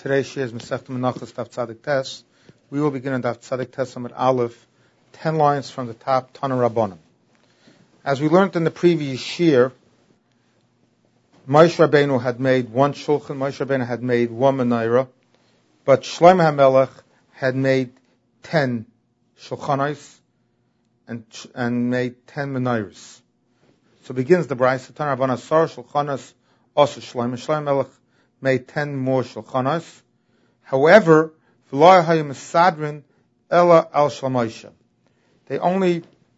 Today's share is Masechta Menachos Daf Tzadik Tes. We will begin on Daf Tzadik Tes Amud Aleph, 10 lines from the top, Tana Rabbanim. As we learned in the previous share, Moshe Rabbeinu had made one shulchan, Moshe Rabbeinu had made one menorah, but Shlomo HaMelech had made 10 shulchanos and made 10 menorahs. So begins the Brayso, Tana Rabbanan Sar shulchanos also Shlomo HaMelech made 10 more shulchanos. However, v'lo hayu mesadrin ela al shel Moshe. They only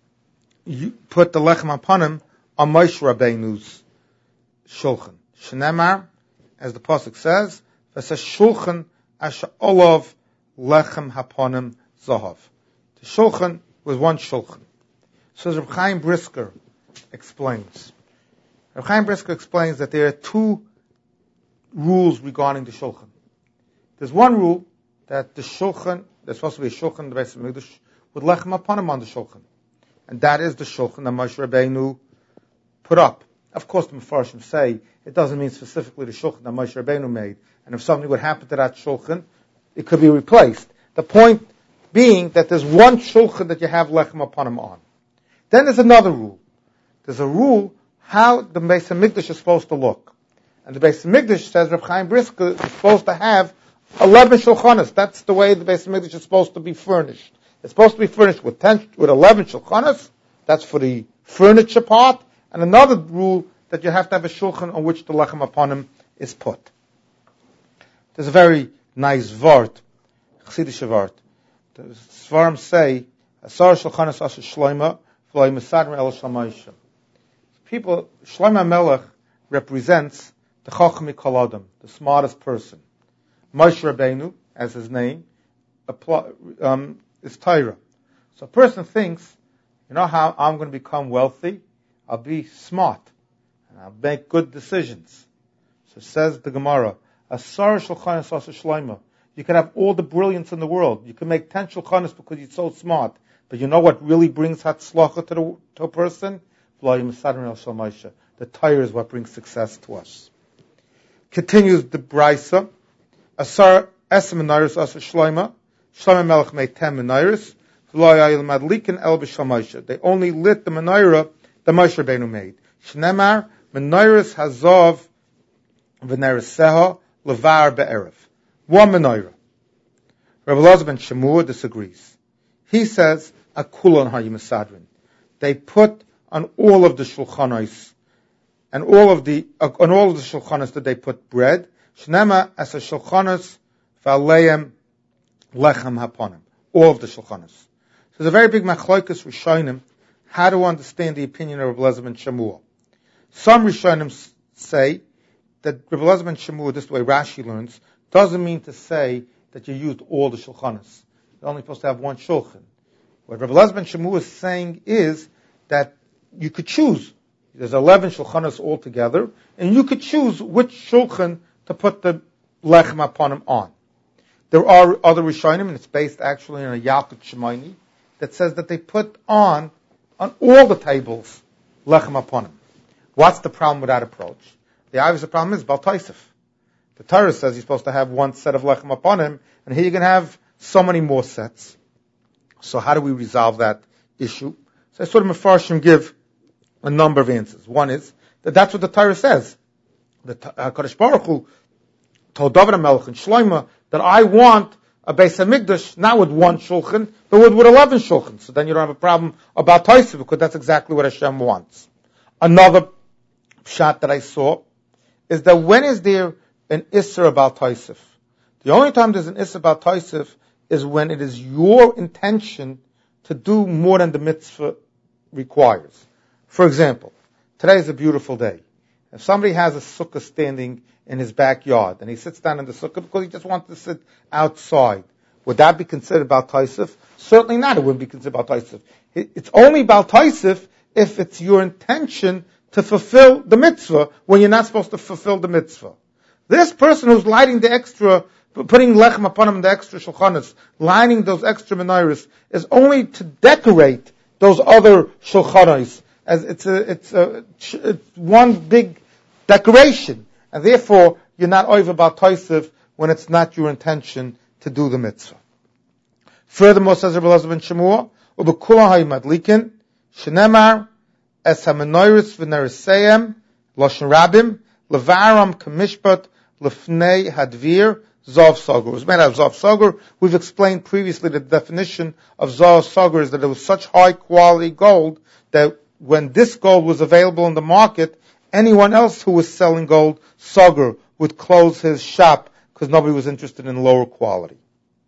put the lechem upon him on Moshe Rabbeinu's shulchan. Shneimar, as the pasuk says, v'seh shulchan asher olav lechem haponim zahav. The shulchan was one shulchan. So Reb Chaim Brisker explains. Reb Chaim Brisker explains that there are two rules regarding the shulchan. There's one rule that the shulchan, there's supposed to be a shulchan, the Beis Hamikdash, with lechem upon him on the shulchan. And that is the shulchan that Moshe Rabbeinu put up. Of course, the Mefarshim say it doesn't mean specifically the shulchan that Moshe Rabbeinu made. And if something would happen to that shulchan, it could be replaced. The point being that there's one shulchan that you have lechem upon him on. Then there's another rule. There's a rule how the Beis Hamikdash is supposed to look. And the Beis Hamikdash, says Reb Chaim Brisker, is supposed to have 11 shulchanos. That's the way the Beis Hamikdash is supposed to be furnished. It's supposed to be furnished with 11 shulchanos. That's for the furniture part. And another rule that you have to have a shulchan on which the lechem upon him is put. There's a very nice vart, chassidish vart. The Svarim say, Asar shulchanos asher shloima, v'lo mesadrin el shel Moshe. People, Shlomo HaMelech represents the Chacham Mikol Adam, the smartest person. Moshe Rabbeinu, as his name, is Torah. So a person thinks, you know how I'm going to become wealthy? I'll be smart, and I'll make good decisions. So says the Gemara, Asar shulchanos asher shloima. You can have all the brilliance in the world. You can make 10 shulchanos because you're so smart. But you know what really brings hatzlacha to a person? The Torah is what brings success to us. Continues the Brayso. Asar esem menorahs asher Shlomo. Shlomo HaMelech made 10 menorahs. They only lit the menorah that Moshe Rabbeinu made. Shneimar menorahs hazav v'neraseha levar be'erev. One menorah. Rabbi Elazar ben Shemua disagrees. He says akulon hayu mesadrin. They put on all of the shulchanos, and on all of the shulchanos that they put bread. Shnema as a shulchanos v'aleim lechem haponim. All of the shulchanos. So there's a very big machlokas rishonim how to understand the opinion of Rabbi Elazar ben Shemua. Some rishonim say that Rabbi Elazar ben Shemua, this is the way Rashi learns, doesn't mean to say that you used all the shulchanos. You're only supposed to have one shulchan. What Rabbi Elazar ben Shemua is saying is that you could choose. There's 11 shulchanos altogether, and you could choose which shulchan to put the lechem upon him on. There are other rishonim, and it's based actually on a Yalkut Shimoni, that says that they put on all the tables lechem upon him. What's the problem with that approach? The obvious problem is Bal Tosef. The Torah says you're supposed to have one set of lechem upon him, and here you can have so many more sets. So how do we resolve that issue? So I sort of Mefarshim give a number of answers. One is that that's what the Torah says. The HaKadosh Baruch Hu told David HaMelech and Shlomo that I want a Beis Hamikdash not with one shulchan, but with 11 shulchans. So then you don't have a problem about Tosef because that's exactly what Hashem wants. Another shot that I saw is that when is there an Isser about Tosef? The only time there's an Isser about Tosef is when it is your intention to do more than the mitzvah requires. For example, today is a beautiful day. If somebody has a sukkah standing in his backyard and he sits down in the sukkah because he just wants to sit outside, would that be considered Bal Tosef? Certainly not. It wouldn't be considered Bal Tosef. It's only Bal Tosef if it's your intention to fulfill the mitzvah when you're not supposed to fulfill the mitzvah. This person who's lighting the extra, putting lechem upon him, the extra shulchanos, lining those extra menorahs, is only to decorate those other shulchanos. As it's one big decoration, and therefore you're not over about Tosef when it's not your intention to do the mitzvah. Furthermore, says Rabbi Elazar ben Shemua, Ubekula ha'madlikin, shenemar, es ha-menoiris v'neriseyem, loshen rabim, levaram kamishpat, lefnei hadvir, zav sagur. It was made out of zav sagur. We've explained previously the definition of zav sagur is that it was such high quality gold that when this gold was available in the market, anyone else who was selling gold, sagur, would close his shop because nobody was interested in lower quality.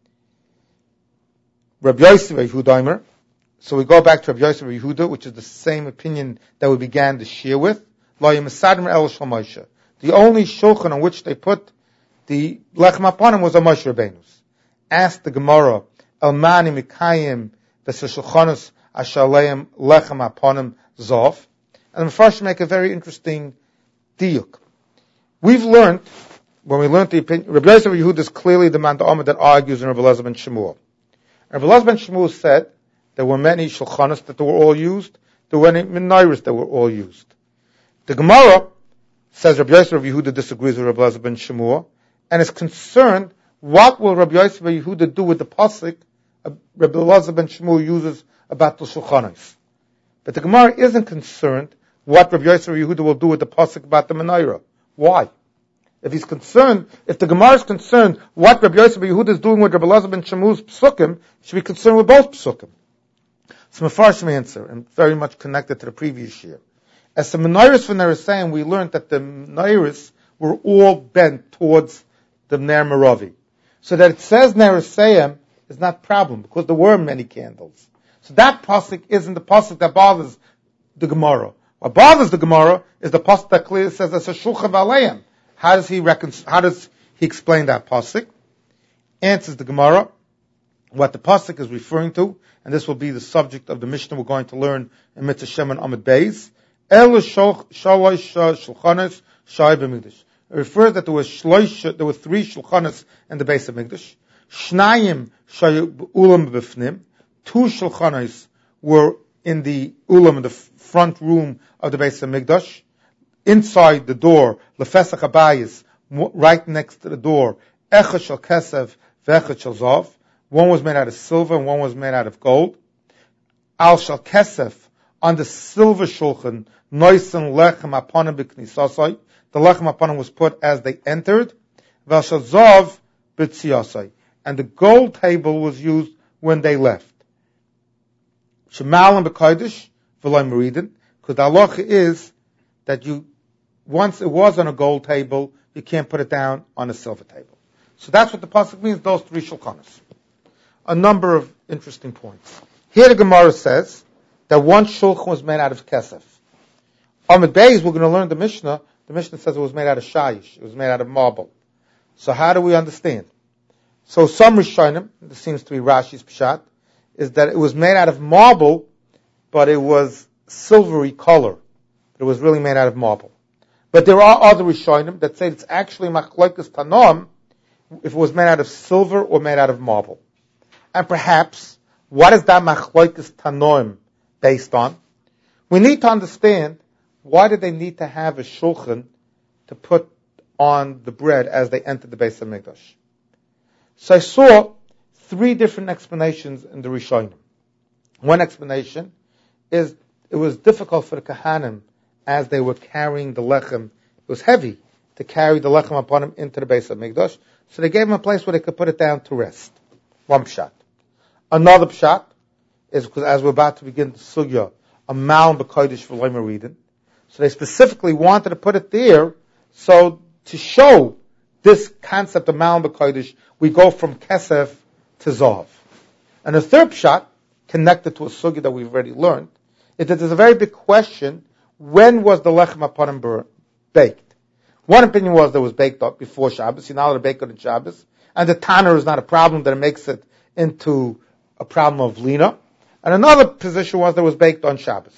Rabbi Yosef Yehuda, so we go back to Rabbi Yosef Yehuda, which is the same opinion that we began the shir with. The only shulchan on which they put the lechem aponim was a Moshe Rabbeinu's. Asked the Gemara, Elmani mikayim v'seshulchanos ashaleim lechem aponim zov. And the Mepharshim make a very interesting diuk. We've learned, when we learned the opinion, Rabbi Yosef Yehuda is clearly the man that argues in Rabbi Elazar ben Shemua. Rabbi Elazar ben Shemua said there were many shulchanos that were all used, there were many menorahs that were all used. The Gemara says Rabbi Yosef Yehuda disagrees with Rabbi Elazar ben Shemua, and is concerned what will Rabbi Yosef Yehuda do with the pasuk Rabbi Elazar ben Shemua uses about the shulchanos. But the Gemara isn't concerned what Rabbi Yosef Yehuda will do with the pasuk about the menorah. Why? If the Gemara is concerned what Rabbi Yosef Yehuda is doing with Rabbi Elazar ben Shemua's psukim, should be concerned with both psukim. So Mepharshim answer, and very much connected to the previous year. As the menorahs for Nerisayim, we learned that the menorahs were all bent towards the Ner Meravi. So that it says Nerisayim is not a problem, because there were many candles. So that pasuk isn't the pasuk that bothers the Gemara. What bothers the Gemara is the pasuk that clearly says that's a shulchan v'aleim. How does he explain that pasuk? Answers the Gemara what the pasuk is referring to, and this will be the subject of the Mishnah we're going to learn in Mitzvah Shem and Amud Beis. It refers that there were three shulchanos in the base of Mikdash. Shnayim shayu ulam b'fnim. Two shulchanos were in the ulam, in the front room of the base of Mikdash. Inside the door, lefesach habayis, right next to the door, echad shel kesef ve'echad shel zav. One was made out of silver and one was made out of gold. Al shel kesef, on the silver shulchan, noisen lechem aponim b'knisasai. The lechem aponim was put as they entered. Val shel zav b'tziyasai. And the gold table was used when they left. Shemalim b'kodesh v'loy meridin. Because the halacha is that once it was on a gold table, you can't put it down on a silver table. So that's what the pasuk means, those three shulchanos. A number of interesting points. Here the Gemara says that one shulchan was made out of kesef. On the days we're going to learn the Mishnah says it was made out of shayish, it was made out of marble. So how do we understand? So some Rishonim, this seems to be Rashi's Pshat, is that it was made out of marble, but it was silvery color. It was really made out of marble. But there are other Rishonim that say it's actually machlokes tanom if it was made out of silver or made out of marble. And perhaps, what is that machlokes tanom based on? We need to understand why did they need to have a shulchan to put on the bread as they entered the Beis HaMikdash. So I saw three different explanations in the Rishonim. One explanation is it was difficult for the Kahanim as they were carrying the lechem. It was heavy to carry the lechem upon them into the Beis HaMikdash, so they gave them a place where they could put it down to rest. One pshat. Another pshat is because as we're about to begin the sugya, a Malin b'kodesh v'loy meridin. So they specifically wanted to put it there, so to show this concept of Malin b'kodesh, we go from kesef to zav. And the third pshat, connected to a sugya that we've already learned, is that there's a very big question: when was the lechem aponim baked? One opinion was that it was baked up before Shabbos. You're not allowed to bake it on Shabbos, and the tanner is not a problem that it makes it into a problem of lina. And another position was that it was baked on Shabbos.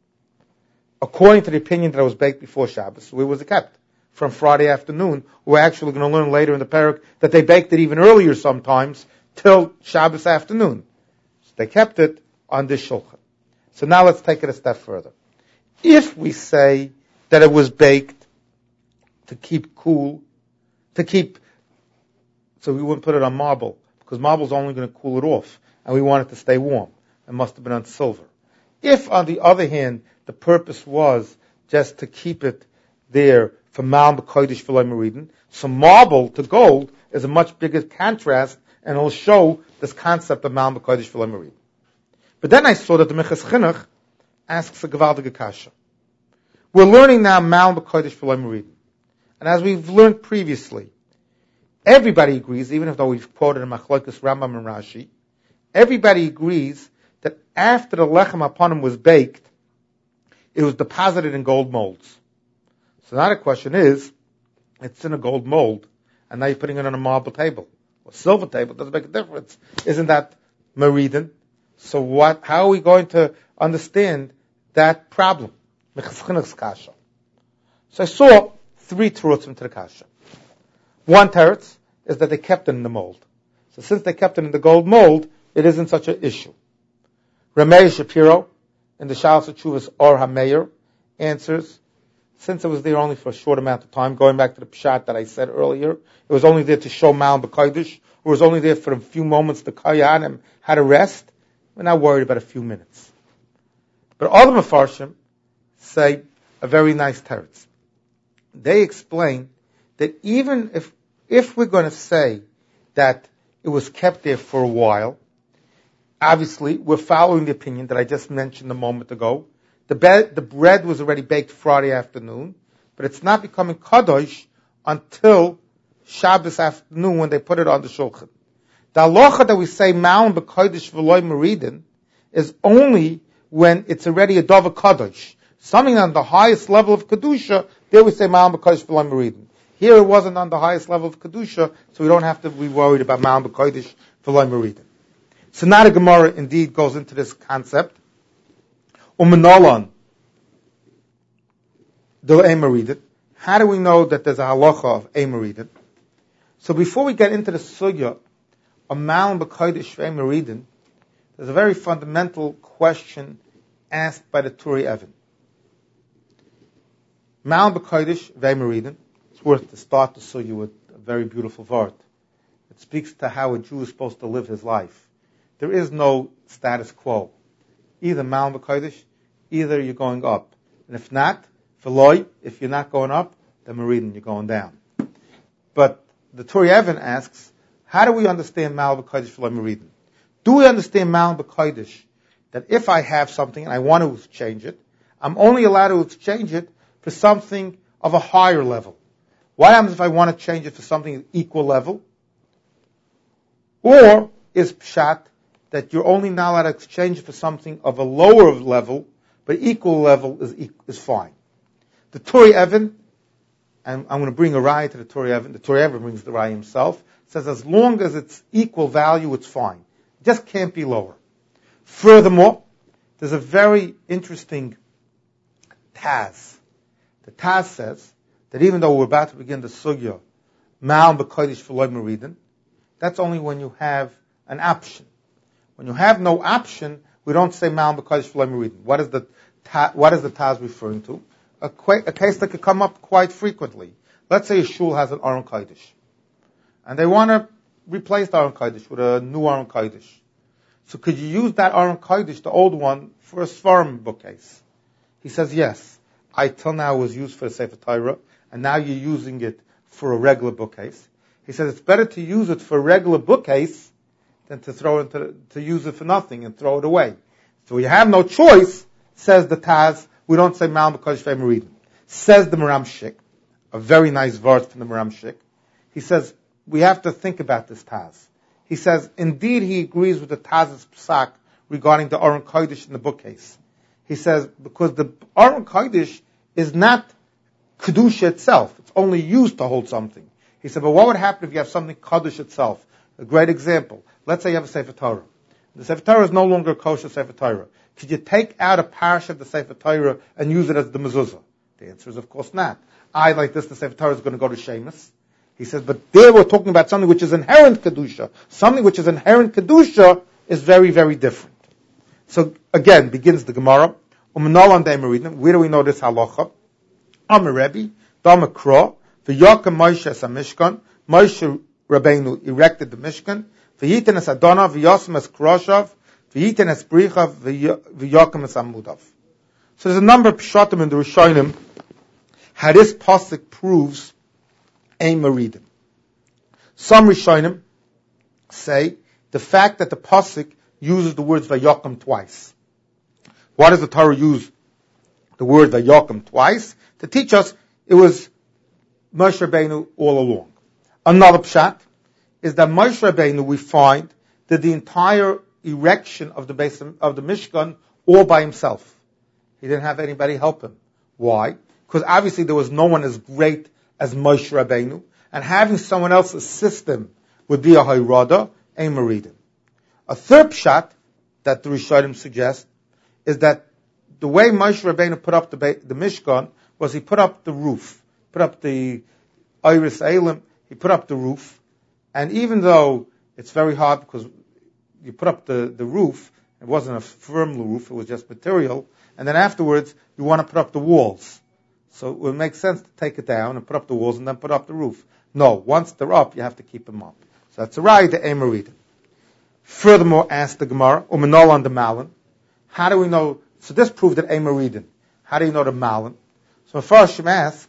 According to the opinion that it was baked before Shabbos, where was it kept? From Friday afternoon. We're actually going to learn later in the parak that they baked it even earlier sometimes, till Shabbos afternoon. So they kept it on this shulchan. So now let's take it a step further. If we say that it was baked to keep cool, to keep so we wouldn't put it on marble, because marble's only going to cool it off, and we want it to stay warm. It must have been on silver. If, on the other hand, the purpose was just to keep it there for Ma'al B'Kodesh V'lo Meridin, so marble to gold is a much bigger contrast, and it'll show this concept of Ma'al B'Kodesh V'lo Meridin. But then I saw that the Minchas Chinuch asks a Gevaldige Kasha. We're learning now Ma'al B'Kodesh V'lo Meridin. And as we've learned previously, everybody agrees, even though we've quoted in Machlokes Rambam and Rashi, everybody agrees that after the lechem upon him was baked, it was deposited in gold molds. So now the question is, it's in a gold mold, and now you're putting it on a marble table, or silver table, it doesn't make a difference. Isn't that meridin? So how are we going to understand that problem? So I saw 3 terutzim to the kasha. One teretz is that they kept it in the mold. So since they kept it in the gold mold, it isn't such an issue. Ramei Shapiro, in the Shalos HaTshuvos Or HaMeir, answers, since it was there only for a short amount of time, going back to the pshat that I said earlier, it was only there to show Ma'al B'Kodesh, it was only there for a few moments the Kohanim had a rest, we're not worried about a few minutes. But all the Mefarshim say a very nice teretz. They explain that even if we're going to say that it was kept there for a while, obviously we're following the opinion that I just mentioned a moment ago. The bread was already baked Friday afternoon, but it's not becoming kadosh until Shabbos afternoon when they put it on the shulchan. The halacha that we say Ma'al B'Kodesh V'lo Meridin is only when it's already a Dava Kadosh. Something on the highest level of Kedusha, there we say Ma'al B'Kodesh V'lo Meridin. Here it wasn't on the highest level of Kedusha, so we don't have to be worried about Ma'al B'Kodesh V'lo Meridin. So now the Gemara indeed goes into this concept. U'menolan do Meridin. How do we know that there's a halacha of Meridin? So before we get into the sugya of Ma'al B'Kodesh V'lo Meridin, there's a very fundamental question asked by the Turi Even. Ma'al B'Kodesh V'lo Meridin. It's worth to start the sugya with a very beautiful vart. It speaks to how a Jew is supposed to live his life. There is no status quo. Either Ma'al B'Kodesh, either you're going up. And if not, V'loi, if you're not going up, then Meridin, you're going down. But the Turi Even asks, how do we understand Ma'al B'Kodesh V'lo Meridin? Do we understand Ma'al B'Kodesh that if I have something and I want to exchange it, I'm only allowed to exchange it for something of a higher level? What happens if I want to change it for something equal level? Or is pshat that you're only not allowed to exchange it for something of a lower level, but equal level is fine? The Turi Even, and I'm going to bring a raya to the Turi Even. The Turi Even brings the raya himself. Says as long as it's equal value, it's fine. It just can't be lower. Furthermore, there's a very interesting Taz. The Taz says that even though we're about to begin the sugya, Ma'al B'Kodesh V'lo Meridin, that's only when you have an option. When you have no option, we don't say Ma'al B'Kodesh V'lo Meridin. What is the Taz referring to? A case that could come up quite frequently. Let's say a shul has an Aron Kodesh, and they want to replace the Aron Kodesh with a new Aron Kodesh. So could you use that Aron Kodesh, the old one, for a Svarim bookcase? He says, yes. I till now was used for a Sefer Torah, and now you're using it for a regular bookcase. He says it's better to use it for a regular bookcase than to use it for nothing and throw it away. So you have no choice, says the Taz. We don't say Ma'al B'Kodesh V'lo Meridin. Says the Maramshik, a very nice verse from the Maramshik. He says, we have to think about this Taz. He says, indeed he agrees with the Taz's psak regarding the Aron Kodesh in the bookcase. He says, because the Aron Kodesh is not Kedusha itself. It's only used to hold something. He said, but what would happen if you have something Kodesh itself? A great example. Let's say you have a Sefer Torah. The Sefer Torah is no longer a kosher Sefer Torah. Could you take out a parasha of the Sefer Torah and use it as the mezuzah? The answer is, of course, not. Like this, the Sefer Torah is going to go to Shemus. He says, but there we're talking about something which is inherent Kedusha. Something which is inherent Kedusha is very, very different. So, again, begins the Gemara. Where do we know this halacha? Amar Rebbe, Dama Kra, V'yaka Moshe es HaMishkan, Moshe Rabbeinu erected the Mishkan. V'yiten es Adonav, v'yosem es Kroshav, v'yiten es Brichav, v'yokem es Amudav. So there's a number of pshatim in the Rishonim how this pasuk proves ein meridim. Some Rishonim say the fact that the pasuk uses the words vayokem twice. Why does the Torah use the word vayokem twice? To teach us it was Moshe Rabbeinu all along. Another pshat is that Moshe Rabbeinu, we find that the entire erection of the base of the Mishkan all by himself. He didn't have anybody help him. Why? Because obviously there was no one as great as Moshe Rabbeinu, and having someone else assist him would be a hayrada, ein meridim. A third pshat that the Rishonim suggest is that the way Moshe Rabbeinu put up the Mishkan was he put up the roof, put up the Iris Elim, he put up the roof, and even though it's very hard because you put up the roof, it wasn't a firm roof, it was just material, and then afterwards you want to put up the walls. So it would make sense to take it down and put up the walls and then put up the roof. No, once they're up, you have to keep them up. So that's a right, the ein meridim. Furthermore, asked the Gemara, umenol on the malin. How do we know? So this proved that ein meridim. How do you know the malin? So first Hashem asks,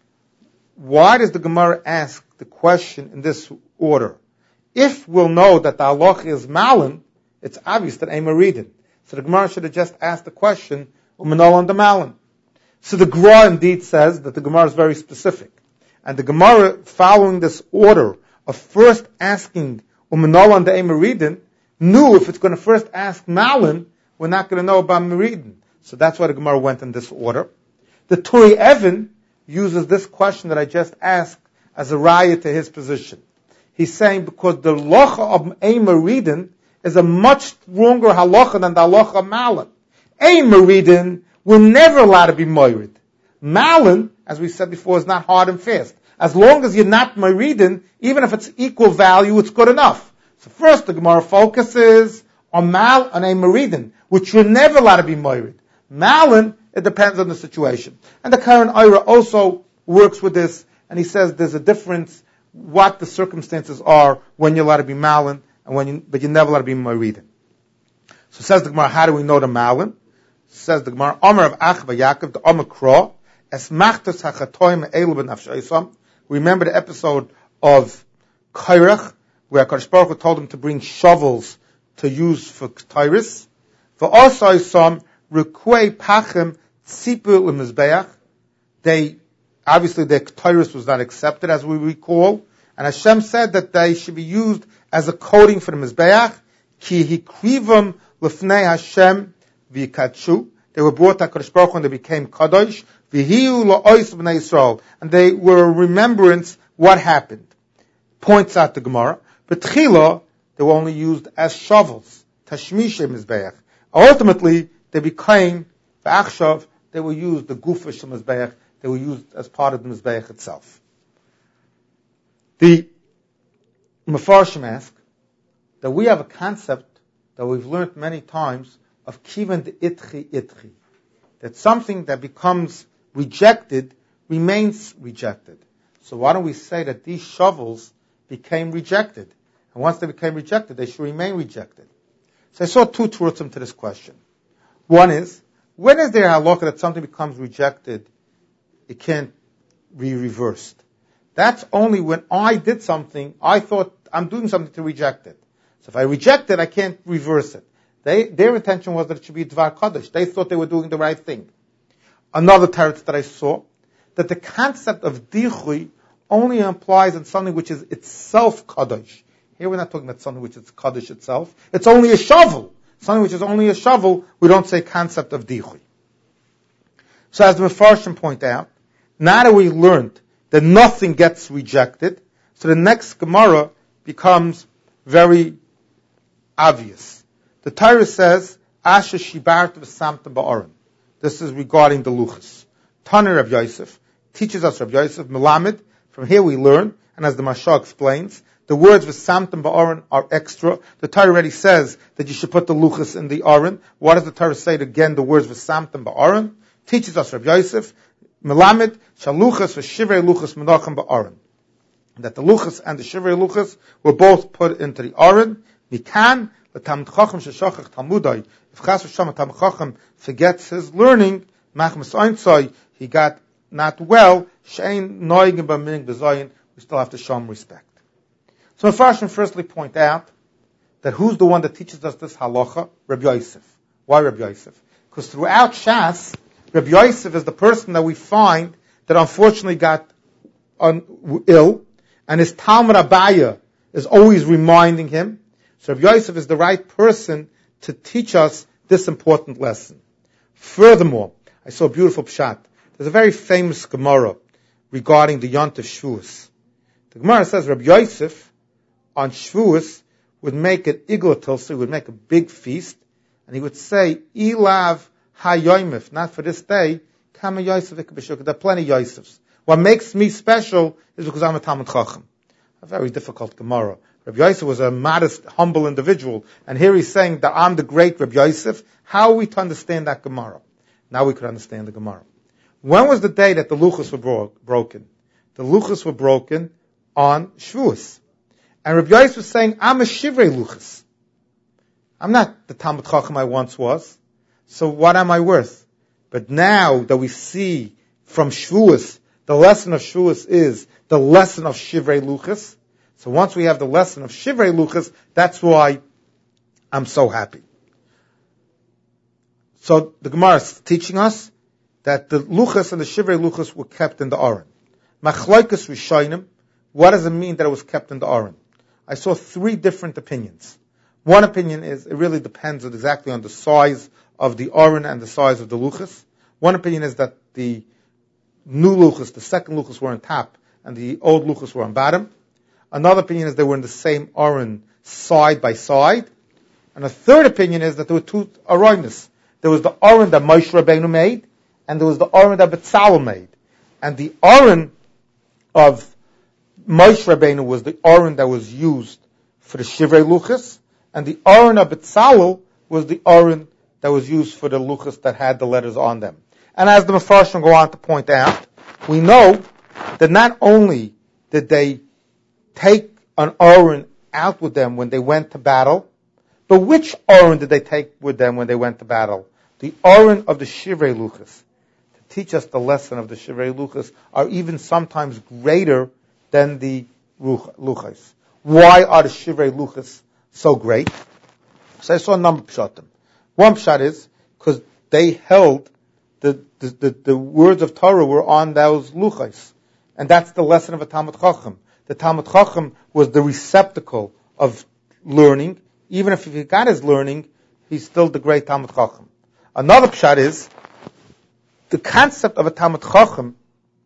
why does the Gemara ask the question in this order? If we'll know that the halacha is malin, it's obvious that ein meridim. So the Gemara should have just asked the question, umenol on the malin. So the Gra indeed says that the Gemara is very specific. And the Gemara, following this order of first asking umenol on the ein meridim, knew if it's going to first ask malin, we're not going to know about meridim. So that's why the Gemara went in this order. The Turi Evan uses this question that I just asked as a raya to his position. He's saying because the halacha of ein meridim is a much stronger halacha than the halacha of malin. Ein meridim, we're never allowed to be moirid. Malin, as we said before, is not hard and fast. As long as you're not moiridin, even if it's equal value, it's good enough. So first, the Gemara focuses on ein meridim, which you're never allowed to be moirid. Malin, it depends on the situation. And the current Ira also works with this, and he says there's a difference what the circumstances are when you're allowed to be malin, and but you're never allowed to be moiridin. So says the Gemara, how do we know the malin? Says the Gemara, Omer of Achva Yaakov, the Omer Kro, Es Machtos HaChatoim Eilu B'Nafshaisam. Remember the episode of Kairach, where HaKadosh Baruch Hu told him to bring shovels to use for Ketairis. V'Osaisam Rekuei Pachim Tzipu L'Mizbeach. Obviously their Ketairis was not accepted, as we recall, and Hashem said that they should be used as a coating for the Mizbeach. Ki Hikrivam L'Fnei Hashem V'Yikatshu. They were brought to HaKadosh Baruch Hu and they became Kadosh. V'hiu la'ois b'nei Yisrael. And they were a remembrance what happened. Points out the Gemara. But Tchila, they were only used as shovels. Tashmishe Mizbeach. Ultimately, they became, V'achshav, they were used, the Gufish Mizbeach, they were used as part of the Mizbeach itself. The Mefarshim ask that we have a concept that we've learned many times of kivan de itchi. That something that becomes rejected remains rejected. So why don't we say that these shovels became rejected? And once they became rejected, they should remain rejected. So I saw two terutzim to this question. One is, when is there a halacha that something becomes rejected, it can't be reversed? That's only when I did something, I thought I'm doing something to reject it. So if I reject it, I can't reverse it. Their intention was that it should be Dvar Kodesh. They thought they were doing the right thing. Another teretz that I saw, that the concept of Dichui only applies in something which is itself Kodesh. Here we're not talking about something which is Kodesh itself. It's only a shovel. Something which is only a shovel, we don't say concept of Dichui. So as the Mefarshim point out, now that we learned that nothing gets rejected, so the next Gemara becomes very obvious. The Torah says, Asher shibart v'samta ba'aron. This is regarding the luchas. Tana Rav Yosef teaches us Rav Yosef Melamed. From here we learn, and as the Mashal explains, the words v'samta ba'aron are extra. The Torah already says that you should put the luchas in the aron. Why does the Torah say again the words v'samta ba'aron? Teaches us Rav Yosef Melamed shaluchas v'shivrei luchas menachem ba'aron. that the luchas and the shivrei luchas were both put into the Aron. Mikan, the Talmud Chacham sheshachach Talmudai. If Chas v'Shalom Talmud Chacham forgets his learning, machmas eintzai, he got not well. Shein noigim b'minig b'zayin. We still have to show him respect. So Mefarshim firstly point out that who's the one that teaches us this halacha? Rabbi Yosef. Why Rabbi Yosef? Because throughout Shas, Rabbi Yosef is the person that we find that unfortunately got ill, and his Talmud Abaya is always reminding him. So Rabbi Yosef is the right person to teach us this important lesson. Furthermore, I saw a beautiful pshat. There's a very famous Gemara regarding the Yont of Shavuos. The Gemara says Rabbi Yosef on Shavuos would make an iglatil, so he would make a big feast, and he would say, Ilav ha-yoimif, not for this day, kama Yosef ikabishuk. There are plenty of Yosefs. What makes me special is because I'm a Talmud Chacham. A very difficult Gemara. Rabbi Yosef was a modest, humble individual, and here he's saying that I'm the great Rabbi Yosef. How are we to understand that Gemara? Now we could understand the Gemara. When was the day that the luchos were broken? The luchos were broken on Shavuos. And Rabbi Yosef was saying, I'm a shivrei luchos. I'm not the Talmud Chacham I once was. So what am I worth? But now that we see from Shavuos, the lesson of Shavuos is the lesson of shivrei luchos. So once we have the lesson of shivrei luchos, that's why I'm so happy. So the Gemara is teaching us that the luchos and the shivrei luchos were kept in the Aron. Machlokes Rishonim, what does it mean that it was kept in the Aron? I saw 3 different opinions. One opinion is it really depends exactly on the size of the Aron and the size of the luchos. One opinion is that the new luchos, the second luchos, were on top and the old luchos were on bottom. Another opinion is they were in the same Aron side by side. And a third opinion is that there were 2 Aronis. There was the Aron that Moshe Rabbeinu made, and there was the Aron that Betzalel made. And the Aron of Moshe Rabbeinu was the Aron that was used for the Shivrei Luchos, and the Aron of Betzalel was the Aron that was used for the Luchos that had the letters on them. And as the Mefarshim go on to point out, we know that not only did they take an Aron out with them when they went to battle, but which Aron did they take with them when they went to battle? The Aron of the Shivrei Luchos. To teach us the lesson of the Shivrei Luchos are even sometimes greater than the Luchos. Why are the Shivrei Luchos so great? So I saw a number of pshatim. One pshat is because they held the words of Torah were on those Luchos. And that's the lesson of a Talmud Chacham. The Talmud Chacham was the receptacle of learning. Even if he got his learning, he's still the great Talmud Chacham. Another pshat is the concept of a Talmud Chacham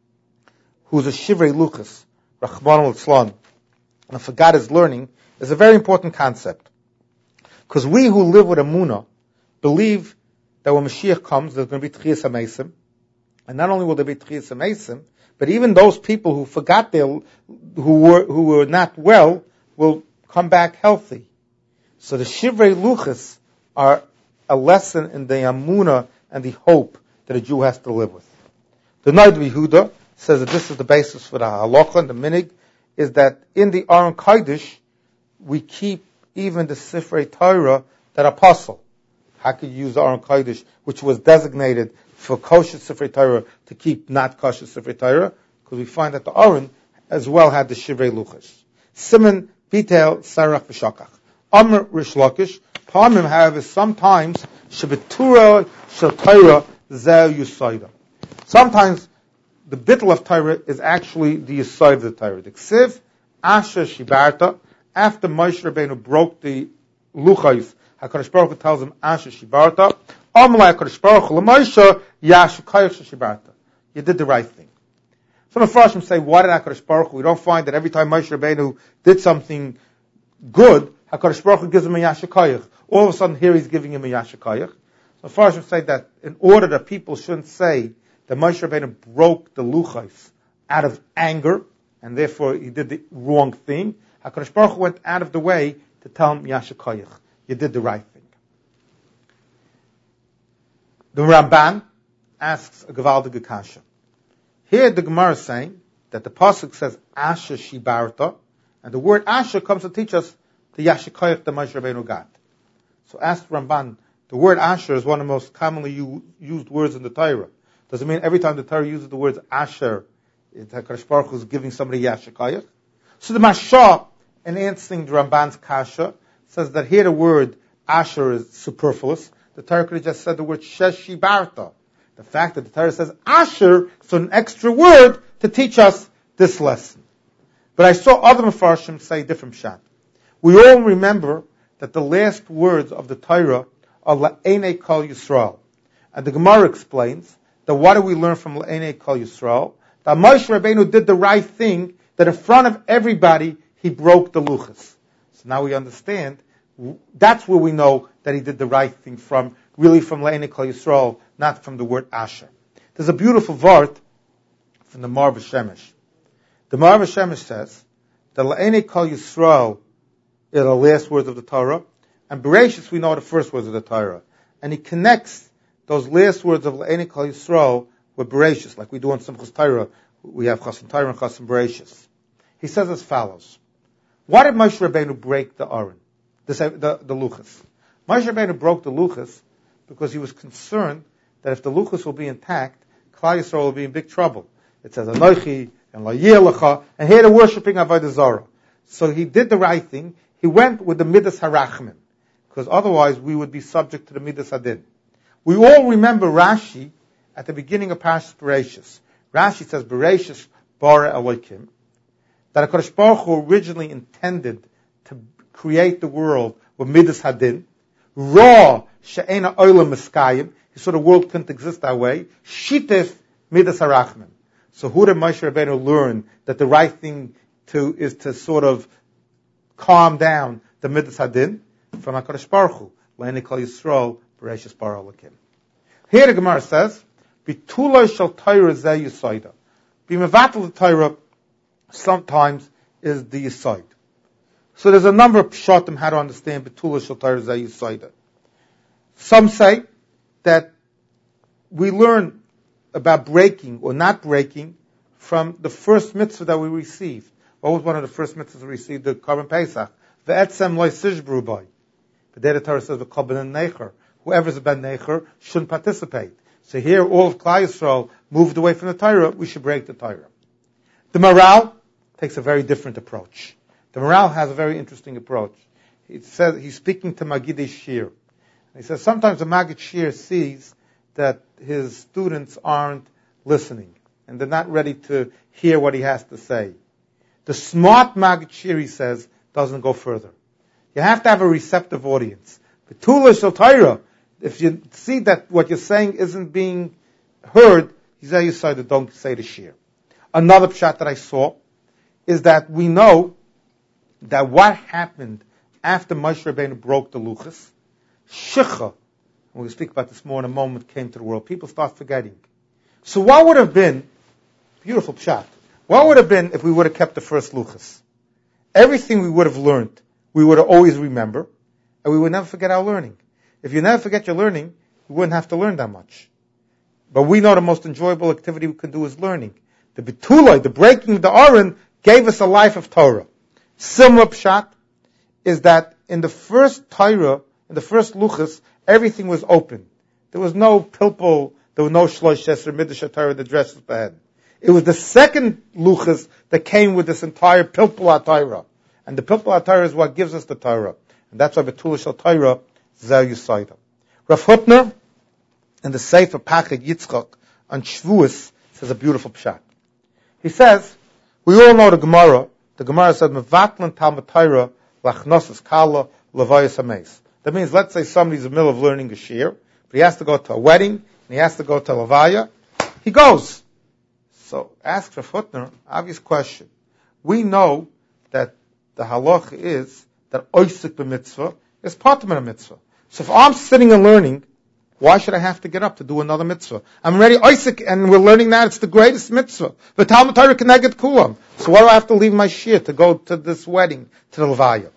who's a Shivrei Luchos, Rachmana litzlan, and forgot his learning, is a very important concept. Because we who live with Emunah believe that when Mashiach comes, there's going to be Tchiyas HaMeisim, and not only will there be Tchiyas HaMeisim, but even those people who forgot who were not well will come back healthy. So the Shivrei Luchos are a lesson in the Emunah and the hope that a Jew has to live with. The Noda B'Yehuda says that this is the basis for the halacha and the minig, is that in the Aron Kodesh we keep even the Sifrei Torah that are apostle. How could you use the Aron Kodesh, which was designated for kosher Sifrei Torah, to keep not kosher Sifrei Torah? Because we find that the Aron as well had the Shivrei Luchos. Simon Vitel Sarach V'Shakach. Amr Rish Lakish. Pamim, however, sometimes Shebetura Shel Torah Zeh Yusayda. Sometimes the bittul of Torah is actually the Yisayid of the Torah. The Ksiv Asher Shibarta. After Moshe Rabbeinu broke the Luchos, HaKadosh Baruch Hu tells him Asher Shibarta. Amalei HaKadosh Baruch Hu LaMoshe Yashu Kayach Shibarta. You did the right thing. Some of Farshim say, why did HaKadosh Baruch Hu? We don't find that every time Moshe Rabbeinu did something good, HaKadosh Baruch Hu gives him a Yashakayach. All of a sudden here he's giving him a Yashakayach. So Farshim say that in order that people shouldn't say that Moshe Rabbeinu broke the Luchos out of anger, and therefore he did the wrong thing, HaKadosh Baruch Hu went out of the way to tell him Yashakayach. You did the right thing. The Ramban asks a Gevaldige Kasha. Here the Gemara is saying that the pasuk says Asher Shibarta, and the word Asher comes to teach us the Yashikoyach the Moshe Rabbeinu got. So ask Ramban, the word Asher is one of the most commonly used words in the Torah. Does it mean every time the Torah uses the words Asher, HaKadosh Baruch Hu is giving somebody Yashikoyach? So the Mashah, in answering the Ramban's kasha, says that here the word Asher is superfluous. The Torah could have just said the word Sheshibarta. The fact that the Torah says Asher, so an extra word to teach us this lesson. But I saw other Mefarshim say different pshat. We all remember that the last words of the Torah are La'enei Kol Yisrael. And the Gemara explains that what do we learn from La'enei Kol Yisrael? That Moshe Rabbeinu did the right thing, that in front of everybody, he broke the luchas. So now we understand, that's where we know that he did the right thing from La'enei Kol Yisrael, not from the word Asher. There's a beautiful vart from the Mar B'Shemesh. The Mar B'Shemesh says that La'enei Kol Yisrael are the last words of the Torah, and Bereshis we know the first words of the Torah. And he connects those last words of La'enei Kol Yisrael with Bereshis, like we do in Simchas Torah. We have Chasam Torah and Chasam Bereshis. He says as follows: why did Moshe Rabbeinu break the Aron, the luchas? Moshe Rabbeinu broke the luchas because he was concerned that if the luchas will be intact, Klal Yisrael will be in big trouble. It says Anochi and La Yelecha, and here they're worshiping Avodah Zarah. So he did the right thing. He went with the Midas Harachmin, because otherwise we would be subject to the Midas Hadin. We all remember Rashi at the beginning of Parashas Bereshis. Rashi says Bereshis bara Elokim, that HaKadosh Baruch Hu originally intended to create the world with Midas Hadin. Ra she'ena olam miskayim, so the world couldn't exist that way. Shitif Midas Harachmin. So who did Moshe Rabbeinu learn that the right thing is to sort of calm down the Midas Hadin? From HaKadosh Baruch Hu, La'enei Kol Yisrael, Bereshis bara Elokim. Here the Gemara says, Bitulay shel Torah zeh yisoida. B'mevatel the Torah sometimes is the yisoid. So there's a number of pshatim how to understand Bitulay shel Torah zeh yisoida. Some say that we learn about breaking or not breaking from the first mitzvah that we received. What was one of the first mitzvahs we received? The Korban Pesach. Ve'etzem lo yisishbru b'y. But there the Torah says, "V'kol ben necher." Whoever's a ben necher shouldn't participate. So here, all of Klal Yisrael moved away from the Torah. We should break the Torah. The Maral takes a very different approach. The Maral has a very interesting approach. He says he's speaking to Magidei Shir. He says sometimes the Magid Shir sees that his students aren't listening and they're not ready to hear what he has to say. The smart Magid Shir, he says, doesn't go further. You have to have a receptive audience. B'tula shel Torah, if you see that what you're saying isn't being heard, you say that don't say the shir. Another pshat that I saw is that we know that what happened after Moshe Rabbeinu broke the luchas, shicha, and we'll speak about this more in a moment, came to the world. People start forgetting. So what would have been, beautiful pshat, what would have been if we would have kept the first luchas? Everything we would have learned, we would have always remember, and we would never forget our learning. If you never forget your learning, you wouldn't have to learn that much. But we know the most enjoyable activity we can do is learning. The bitulai, the breaking of the Aron, gave us a life of Torah. Similar pshat is that in the first Torah, in the first luchas, everything was open. There was no pilpul, there was no shlosh sheser midrash Torah that dresses the head. It was the second luchas that came with this entire pilpul Torah. And the pilpul Torah is what gives us the Torah. And that's why Bitulai shel Torah zeh yisoida. Rav Hutner, in the Sefer Pachid Yitzchak on Shavuos, says a beautiful pshat. He says, we all know the Gemara. The Gemara said, "Mevatlan Talmud Torah lachnosas kala levayas hameis." That means, let's say somebody's in the middle of learning a shir, but he has to go to a wedding and he has to go to levaya. He goes. So, ask Rav Hutner, obvious question. We know that the halacha is that oisik b'mitzvah is part of a mitzvah. So if I'm sitting and learning, why should I have to get up to do another mitzvah? I'm already oisik and we're learning that it's the greatest mitzvah. The Talmud Torah connected kulam. So why do I have to leave my shir to go to this wedding, to the levaya?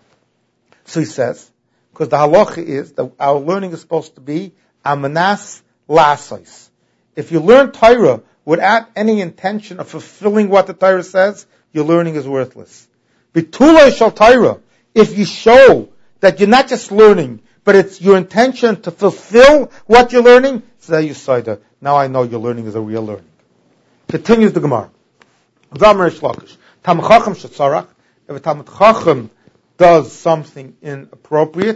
So he says, because the halacha is that our learning is supposed to be amanas lasois. If you learn Torah without any intention of fulfilling what the Torah says, your learning is worthless. Bitulay shal Torah, if you show that you're not just learning, but it's your intention to fulfill what you're learning, so you say that, now I know your learning is a real learning. Continues the Gemara. If a Talmud Chacham does something inappropriate,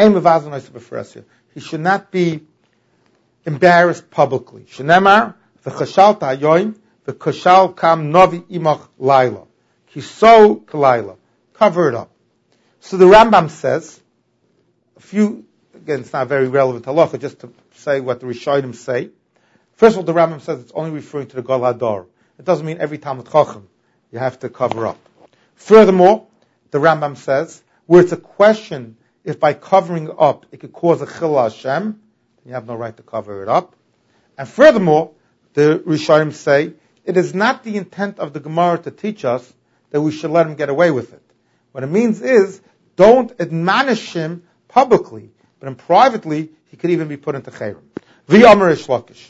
he should not be embarrassed publicly. Shenemar, v'chashal ta'ayoim, v'chashal kam novi imach laila. Kiso k'laila. Cover it up. So the Rambam says, again, it's not very relevant to halacha, just to say what the Rishonim say. First of all, the Rambam says it's only referring to the Gadol Hador. It doesn't mean every Talmud Chacham you have to cover up. Furthermore, the Rambam says, where it's a question, if by covering up it could cause a chilul Hashem, you have no right to cover it up. And furthermore, the Rishonim say, it is not the intent of the Gemara to teach us that we should let him get away with it. What it means is, don't admonish him publicly, but in privately, he could even be put into chayrim. V'yomer Reish Lakish.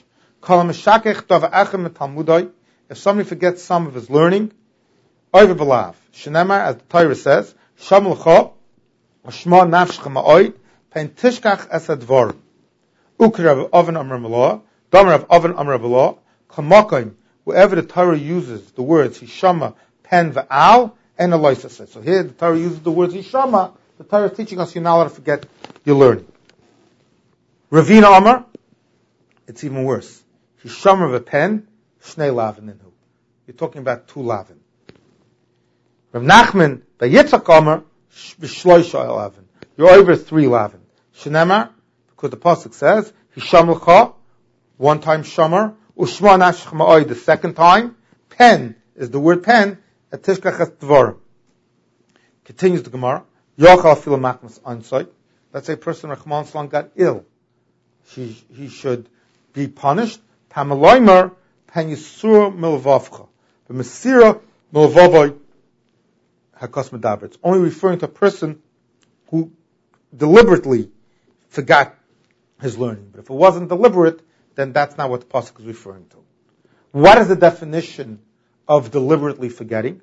If somebody forgets some of his learning, over belav. Shenemar, as the Torah says, Sham l'cho, Shma nafshcha ma'oid, Pen tishkach es advar. Ukra Oven Amar Malah, Domer of Oven Amar Malah, Kamakim, wherever the Torah uses the words Hishama, Pen va'al, and Eloisa says. So here the Torah uses the words Hishama, the Torah is teaching us you're not allowed to forget your learning. Ravina Amar, it's even worse. Hishama v'pen, Shnei lavin inhu. You're talking about 2 lavin. Rav Nachman, by Yitzchak Amar, B'shloisha lavin. You're over 3 lavin. Shenemar, because the pasuk says, Hisham l'cha, 1 time shamar, Ushma nashch ma'oi, the 2nd time, pen is the word pen, at tishkach es dvarim. Continues the Gemara, Yochal afilu machmas onsite. Let's say a person, Rachman Salam, got ill. He should be punished. Tamaloimer, pen yisura milvavcha. B'mesira milvavoy hakos medaber. It's only referring to a person who deliberately forgot his learning. But if it wasn't deliberate, then that's not what the pasuk is referring to. What is the definition of deliberately forgetting?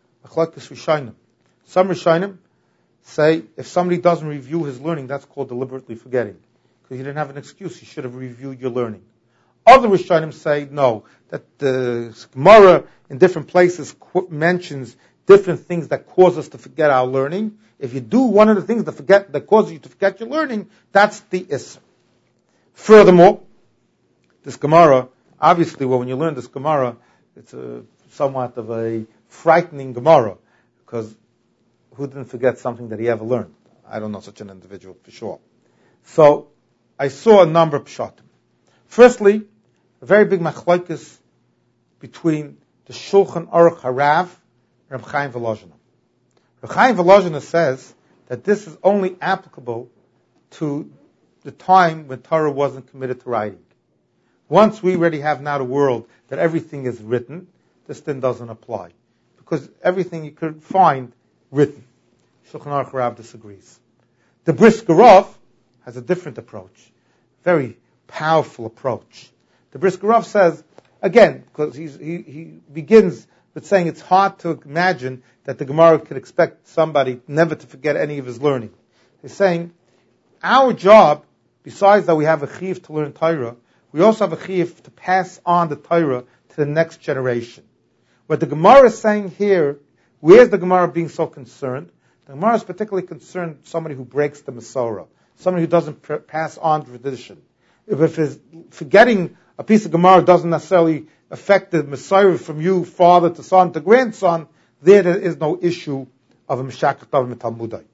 Some Rishonim say if somebody doesn't review his learning, that's called deliberately forgetting. Because you didn't have an excuse, you should have reviewed your learning. Other Rishonim say no, that the Gemara in different places mentions different things that cause us to forget our learning. If you do one of the things that causes you to forget your learning, that's the Isser. Furthermore, this Gemara, obviously, when you learn this Gemara, it's somewhat of a frightening Gemara, because who didn't forget something that he ever learned? I don't know such an individual for sure. So, I saw a number of pshatim. Firstly, a very big machlokes between the Shulchan Aruch Harav and Reb Chaim Volozhiner. Reb Chaim Volozhiner says that this is only applicable to the time when Torah wasn't committed to writing. Once we already have now the world that everything is written, this then doesn't apply. Because everything you could find written. Shulchan Aruch Harav disagrees. The Brisker Rov has a different approach. Very powerful approach. The Brisker Rov says, again, because he begins with saying it's hard to imagine that the Gemara could expect somebody never to forget any of his learning. He's saying, our job, besides that we have a chiyuv to learn Torah, we also have a chiyuv to pass on the Torah to the next generation. What the Gemara is saying here, where's the Gemara being so concerned? The Gemara is particularly concerned with somebody who breaks the Masorah, somebody who doesn't pass on tradition. If his forgetting a piece of Gemara doesn't necessarily affect the Masorah from you, father to son to grandson, there is no issue of a Meshachach Tov Talmudai.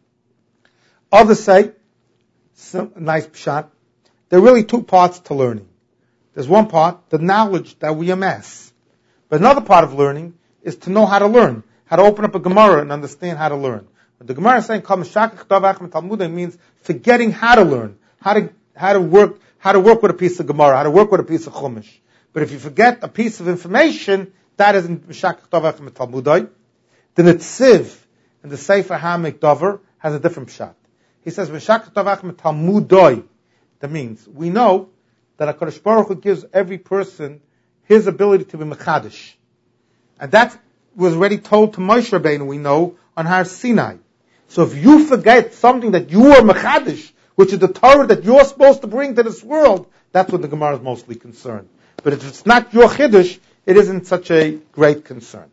Others say, nice pshat, there are really 2 parts to learning. There's one part, the knowledge that we amass. But another part of learning is to know how to learn, how to open up a Gemara and understand how to learn. But the Gemara is saying, Talmudai means forgetting how to learn, how to work with a piece of Gemara, how to work with a piece of Chumash. But if you forget a piece of information, that isn't Meshachach Tov Talmudai. The Netziv in the Sefer HaMik Dover has a different pshat. He says, Meshachach Tov Talmudai. That means, we know that HaKadosh Baruch Hu gives every person his ability to be Mechadish. And that was already told to Moshe Rabbeinu, we know, on Har Sinai. So if you forget something that you are Mechadish, which is the Torah that you're supposed to bring to this world, that's what the Gemara is mostly concerned. But if it's not your Chiddush, it isn't such a great concern.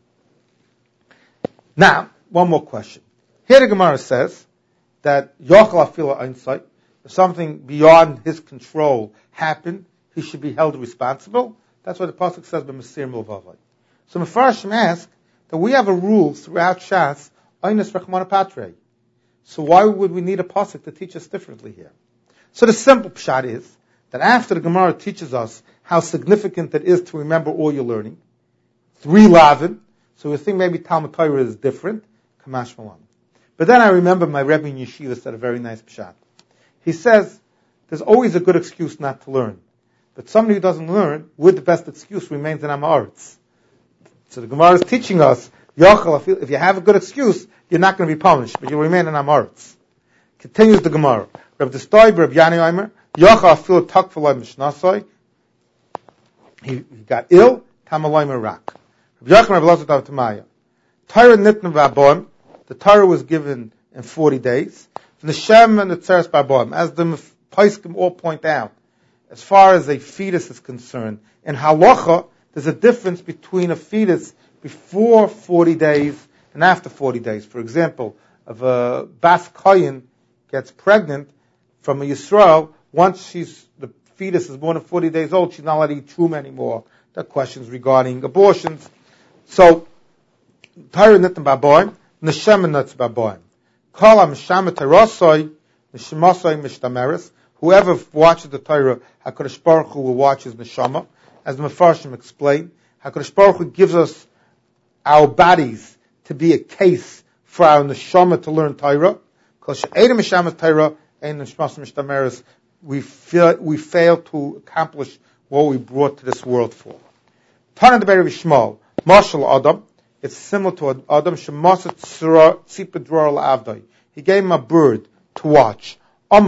Now, one more question. Here the Gemara says that Yochel Afila Einsight, if something beyond his control happened, he should be held responsible. That's what the pasuk says by Masir Milvavai. So Mefarshim ask that we have a rule throughout Shas, Einas Rechmana Patre. So why would we need a pasuk to teach us differently here? So the simple pshat is that after the Gemara teaches us how significant it is to remember all you're learning, 3 lavin, so we think maybe Talmud Torah is different, Kamash Malam. But then I remember my Rebbe in Yeshiva said a very nice pshat. He says, there's always a good excuse not to learn. But somebody who doesn't learn, with the best excuse, remains in Amaretz. So the Gemara is teaching us, if you have a good excuse, you're not going to be punished, but you'll remain in Amaretz. Continues the Gemara. Reb Destoy, Reb Yani Omer, Yochel Afil Takfalai Mishnasoi. He got ill, Tamalai Merak. Reb Yochanan Reb Elazar Tamaya. Torah Nitna V'Aboim, the Torah was given in 40 days. The Shem and the Tzeres Barboim, as the Paiskim all point out, as far as a fetus is concerned, in Halacha, there's a difference between a fetus before 40 days and after 40 days. For example, if a Bas Koyin gets pregnant from a Yisrael, once the fetus is more than 40 days old, she's not allowed to eat truma anymore. There are questions regarding abortions. So, Torah Nitim Barboim, Neshem and Nitz Barboim. Whoever watches the Torah, HaKadosh Baruch Hu will watch his neshama. As the Mefarshim explain, HaKadosh Baruch Hu gives us our bodies to be a case for our neshama to learn Torah. We fail to accomplish what we brought to this world for. Tana de Beri Vishmal, Marshal Adam. It's similar to Adam. He gave him a bird to watch. If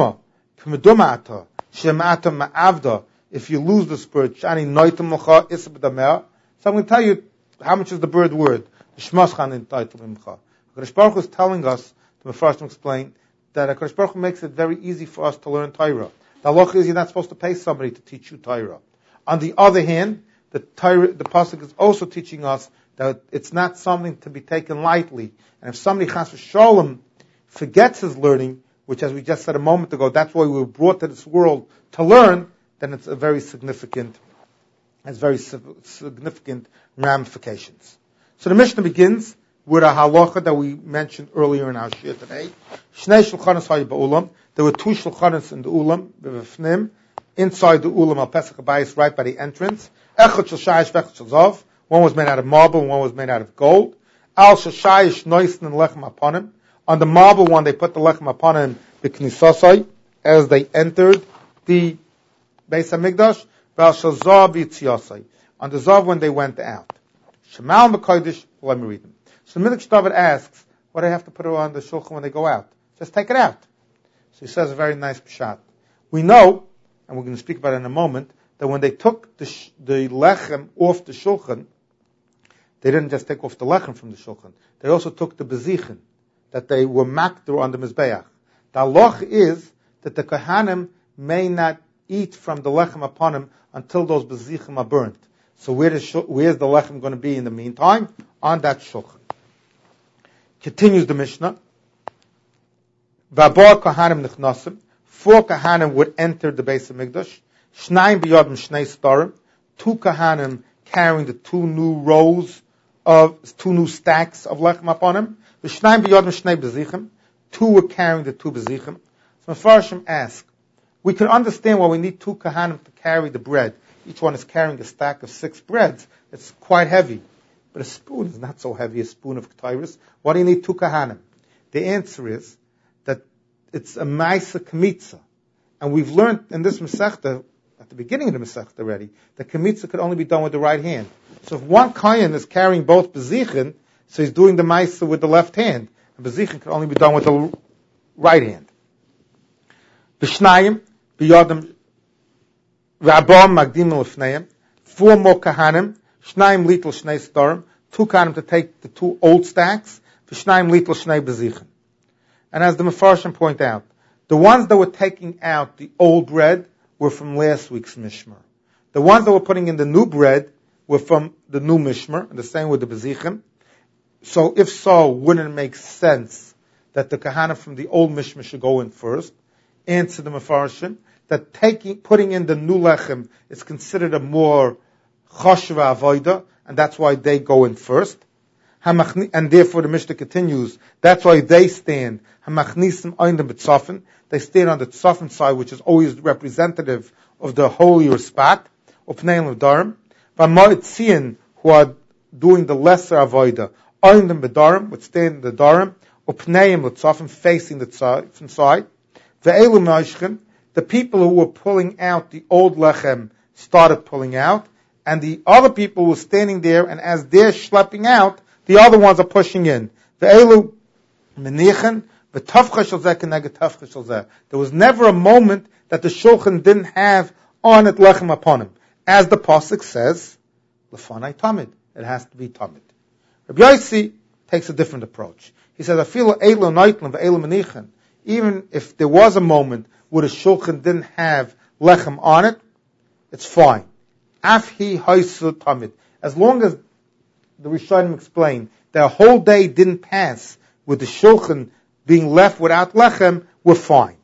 you lose this bird, so I'm going to tell you how much is the bird worth. HaKadosh Baruch Hu is telling us, to first explain, that HaKadosh Baruch Hu makes it very easy for us to learn Torah. The halacha is you're not supposed to pay somebody to teach you Torah. On the other hand, the pasuk is also teaching us that it's not something to be taken lightly. And if somebody chas v'sholem forgets his learning, which as we just said a moment ago, that's why we were brought to this world to learn, then it's has very significant ramifications. So the Mishnah begins with a halacha that we mentioned earlier in our shir today. Shnei shulchanos hayu ba'ulam. There were 2 shulchanos in the ulam, b'vifnim, inside the ulam al pesach habayis, right by the entrance. Echad shel shayish v'echad shel zav. One was made out of marble, and one was made out of gold. Al shel shayish noisen and lechem aponim. On the marble one, they put the lechem aponim b'knisasai as they entered the Beis Hamikdash. V'al shel zav b'yitziasai. On the zav when they went out. Shemal mekaydish. Let me read them. So the Midrash David asks, what do I have to put on the shulchan when they go out? Just take it out. So he says a very nice pshat. We know, and we're going to speak about it in a moment, that when they took the lechem off the shulchan, they didn't just take off the lechem from the shulchan. They also took the bezichin, that they were makter on the mizbeach. The halach is that the kohanim may not eat from the lechem upon him until those bezichim are burnt. So where's the lechem going to be in the meantime? On that shulchan. Continues the Mishnah. V'abor kohanim nichnasim. 4 kohanim would enter the Beis Hamikdash. Shnayim biyadim shnei starim. 2 kohanim carrying the 2 new rows of 2 new stacks of lechem upon him. V'shnayim biyadim shnei bezichim. 2 were carrying the 2 bezichim. So Mefarshim ask, we can understand why we need 2 kohanim to carry the bread. Each one is carrying a stack of 6 breads. It's quite heavy. But a spoon is not so heavy, a spoon of ketairis. Why do you need 2 kohanim? The answer is that it's a ma'isa kmitza. And we've learned in this Masechta, at the beginning of the Masechta already, that kmitza could only be done with the right hand. So if one kohen is carrying both bezichin, so he's doing the ma'isa with the left hand, and bezichin could only be done with the right hand. B'shnayim, b'yodam, v'abam magdim l'fneim. 4 more kahanim, shnaim litel shnei starim, 2 kahanim to take the 2 old stacks, v'shnaim litel shnei bezichen. And as the Mefarshim point out, the ones that were taking out the old bread were from last week's mishmar. The ones that were putting in the new bread were from the new mishmar, and the same with the bezichim. So if so, wouldn't it make sense that the kahana from the old mishmar should go in first? Answer the Mefarshim that putting in the new lechem is considered a more choshev avoida, and that's why they go in first. And therefore the Mishnah continues, that's why they stand. Hamachnisim oindem b'tzofen. They stand on the tzofen side, which is always representative of the holier spot. Upneim l'darim. V'ma'itzian, who are doing the lesser avoida, oindem b'darim, would stand in the darim. Upneim l'tzofen, facing the tzofen side. Ve'elu ma'ishchem. The people who were pulling out the old lechem started pulling out, and the other people were standing there, and as they're schlepping out, the other ones are pushing in. Ve'elu menichen, v'tafcha shel zeh keneged tafcha shel zeh. There was never a moment that the shulchan didn't have on it lechem upon him. As the pasuk says, lefanai tamid. It has to be tamid. Rabbi Yossi takes a different approach. He says, afilu eilu noitlen ve'elu menichen. Even if there was a moment where the shulchan didn't have lechem on it, it's fine. Afhi haisu tamid. As long as the Rishonim explain that a whole day didn't pass with the shulchan being left without lechem, we're fine.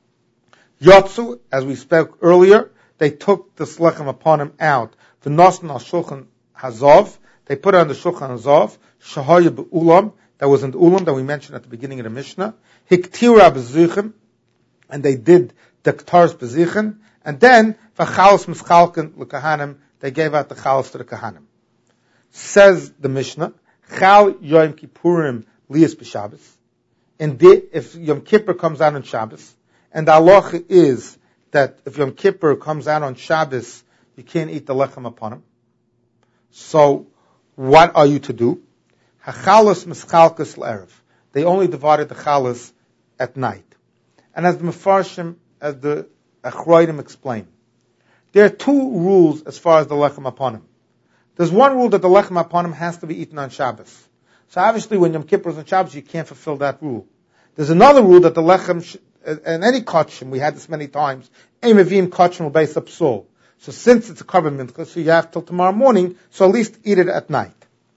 Yotzu, as we spoke earlier, they took this lechem upon him out. V'nosn al shulchan hazov. They put it on the shulchan hazov. Shahaya be'ulam. That was in the ulam that we mentioned at the beginning of the Mishnah. Hiktira bezichim. And they did the k'tars bezichim. And then, v'chalos mischalken l'kahanim. They gave out the chalos to the kahanim. Says the Mishnah, Chal Yom Kippurim Lias b'Shabbos. And if Yom Kippur comes out on Shabbos, and the halacha is that if Yom Kippur comes out on Shabbos, you can't eat the lechem upon him. So, what are you to do? Hachalos mischalkes l'erev. They only divided the chalos at night. And as the Mefarshim, as the Achroidim explain, there are 2 rules as far as the lechem upon him. There's one rule that the lechem upon him has to be eaten on Shabbos. So obviously when Yom Kippur is on Shabbos, you can't fulfill that rule. There's another rule that the lechem, and any kachim, we had this many times, emevim kachim will base up soul. So since it's a carbon mincha, so you have till tomorrow morning, so at least eat it at night.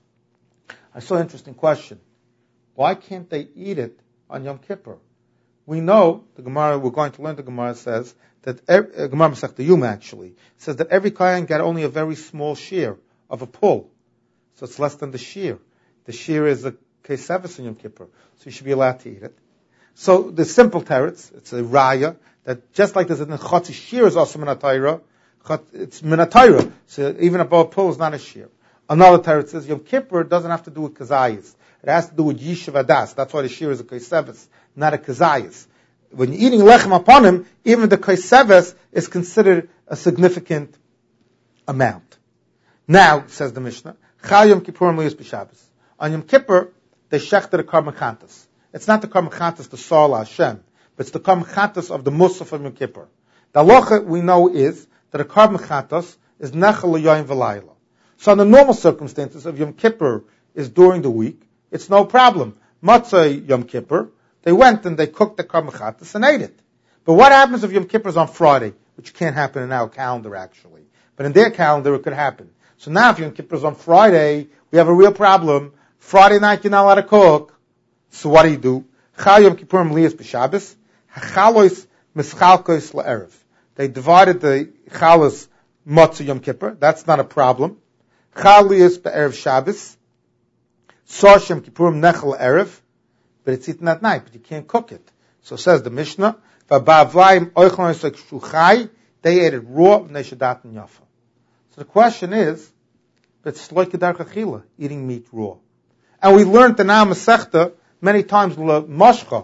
I saw an interesting question. Why can't they eat it on Yom Kippur? We know, the Gemara, we're going to learn the Gemara says, that, Gemara Masechta Yuma actually, says that every kohen got only a very small shear of a pull. So it's less than the shear. The shear is a kesevis in Yom Kippur. So you should be allowed to eat it. So the simple teretz, it's a raya, that just like there's a chotzi shear is also minatayra, it's minatayra. So even a pull is not a shear. Another teretz says Yom Kippur doesn't have to do with kazayas. It has to do with yishuv adas. That's why the shear is a kesevis, not a kazayas. When you're eating lechem upon him, even the kesevis is considered a significant amount. Now, says the Mishnah, Chal Yom Kippurim Lias b'Shabbos. On Yom Kippur, they shechter the Karban Chantas. It's not the Karban Chantas, the Sala Hashem, but it's the Karban Chantas of the Musaf of Yom Kippur. The halacha we know is that a Karban Chantas is Nechel L'Yoyim V'Layla. So in the normal circumstances of Yom Kippur is during the week, it's no problem. Matzah Yom Kippur, they went and they cooked the Karban Chantas and ate it. But what happens if Yom Kippur is on Friday, which can't happen in our calendar actually, but in their calendar it could happen. So now if Yom Kippur is on Friday, we have a real problem. Friday night you're not allowed to cook. So what do? Chal Yom Kippurim Lias b'Shabbos. Hachalois mischalkos la'erev. They divided the chalos matzah Yom Kippur. That's not a problem. Chal Lias b'erev Shabbos. Sosh Yom Kippurim nechel la'erev. But it's eaten at night, but you can't cook it. So says the Mishnah, V'ba'avlayim oichlon yisek shuchai. They ate it raw, v'nei shadat and yafa. So the question is, it's like a eating meat raw. And we learned in our Masechta many times, you have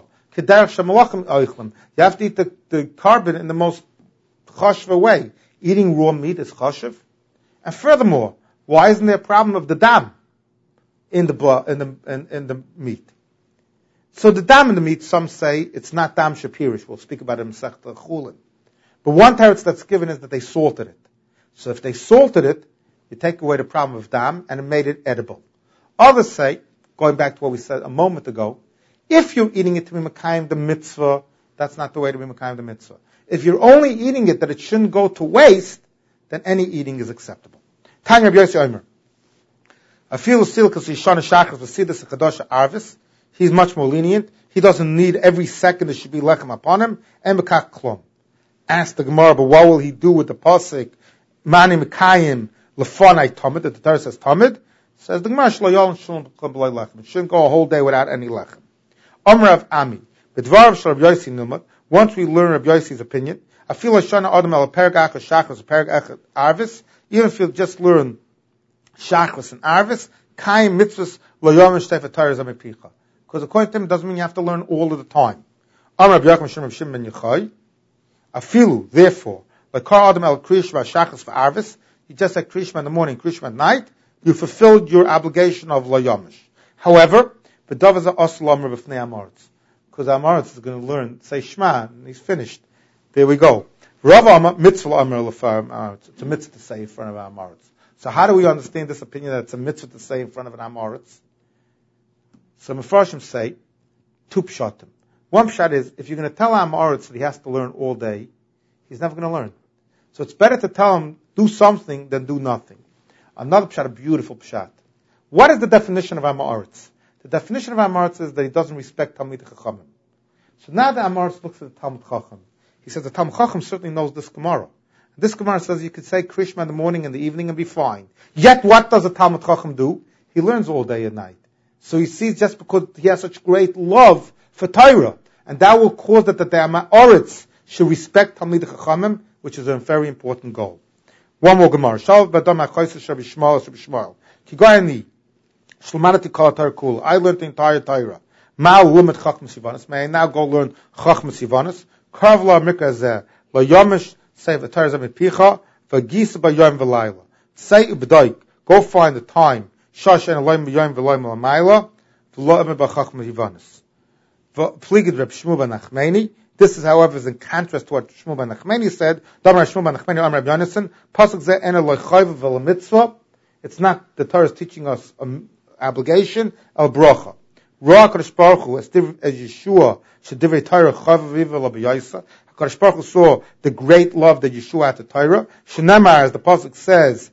to eat the carbon in the most chashva way. Eating raw meat is chashav. And furthermore, why isn't there a problem of the dam in the blood, in the meat? So the dam in the meat, some say it's not dam shapirish. We'll speak about it in Masechta Chulin. But one teretz that's given is that they salted it. So if they salted it, You take away the problem of dam, and it made it edible. Others say, going back to what we said a moment ago, if you're eating it to be Mekayim the mitzvah, that's not the way to be Mekayim the mitzvah. If you're only eating it that it shouldn't go to waste, then any eating is acceptable. Tanya Rabbi Yossi Omer. Afilu silkas yishana shachas v'sidus chadosha arvis. He's much more lenient. He doesn't need every second there should be lechem upon him. And bekach klom. Ask the Gemara, but what will he do with the pasuk? Mani mekayim lefonai tamid. That the Torah says tamid. Says the Gemara shlo yol shalom b'loi lechem. It shouldn't go a whole day without any lechem. Omer of Ami. B'dvarav shel Rabbi Yossi numad. Once we learn Rabbi Yossi's opinion, afilu shana adam el perek achas shachas perek achas arvis. Even if you just learn Shachris and Arvis, Kaim mitzvahs lo yom shtefet Torah zamepicha. Because according to him, it doesn't mean you have to learn all of the time. Amar Rabbi Yaakov Shem Shimon ben Yochai, afilu, therefore, like Kar Adam el Kriyishma Shachris for Arvis, you just said Kriyishma in the morning, Kriyishma at night, you fulfilled your obligation of lo yomish. However, b'davaza oslam b'fnei Amoritz, because Amoritz is going to learn, say Shema, and he's finished. There we go. Rav Amar mitzvah Amar l'far Amoritz. It's a mitzvah to say in front of Amoritz. So how do we understand this opinion that it's a mitzvah to say in front of an Amoritz? So Mefarshim say, two pshatim. One pshat is, if you're going to tell Amoritz that he has to learn all day, he's never going to learn. So it's better to tell him, do something than do nothing. Another pshat, a beautiful pshat. What is the definition of Amoritz? The definition of Amoritz is that he doesn't respect Talmid Chachamim. So now the Amoritz looks at the Talmid Chacham. He says the Talmid Chacham certainly knows this Gemara. This Gemara says you could say Krishma in the morning and the evening and be fine. Yet what does a Talmid Chacham do? He learns all day and night. So he sees just because he has such great love for Torah, and that will cause that the Amoritz should respect Talmid Chachamim, which is a very important goal. One more Gemara. Shalv Badam HaChoyses Rabbi Shmuel. Kigayani Shlomanati Kol Torah Kul. I learned the entire Torah. Ma'al Lumet Chachmas Yivanis. May I now go learn Chachmas Yivanis? Kavla Mikazeh Lo Yomish. Say the Torah Zamepicha, Vagisa Bayom Velayla. Say Ubdaik, go find the time. Shashan Elohim Bayom Velayim Lamayla, V'lo'em B'chachma Yivanis. V'pligid Reb Shmuel ben Nachmani. This is, however, is in contrast to what Shmuel ben Nachmani said. Damar Shmuel ben Nachmani, Amar Rabbi Yonasan, Pasuk Zeh Ena Lo Chayv V'la Mitzvah. It's not, the Torah is teaching us an obligation, El Brocha. Ra HaKadosh Baruch Hu, as Yeshua, Shedivrei Torah Chayv V'la B'yaisa. HaKadosh Baruch Hu saw the great love that Yeshua had to Torah. Shenamar, as the pasuk says,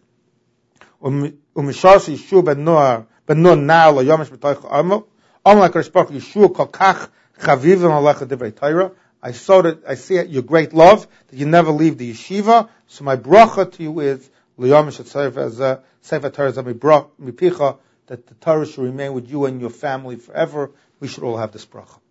Umishas Yeshua ben Nun now lo yomish b'toich amo. Like HaKadosh Baruch Hu, Yeshua kol kach chavivim alecha divrei Torah. I see your great love that you never leave the yeshiva. So my bracha to you is lo yomish et sefer Torah mipicha, that the Torah should remain with you and your family forever. We should all have this bracha.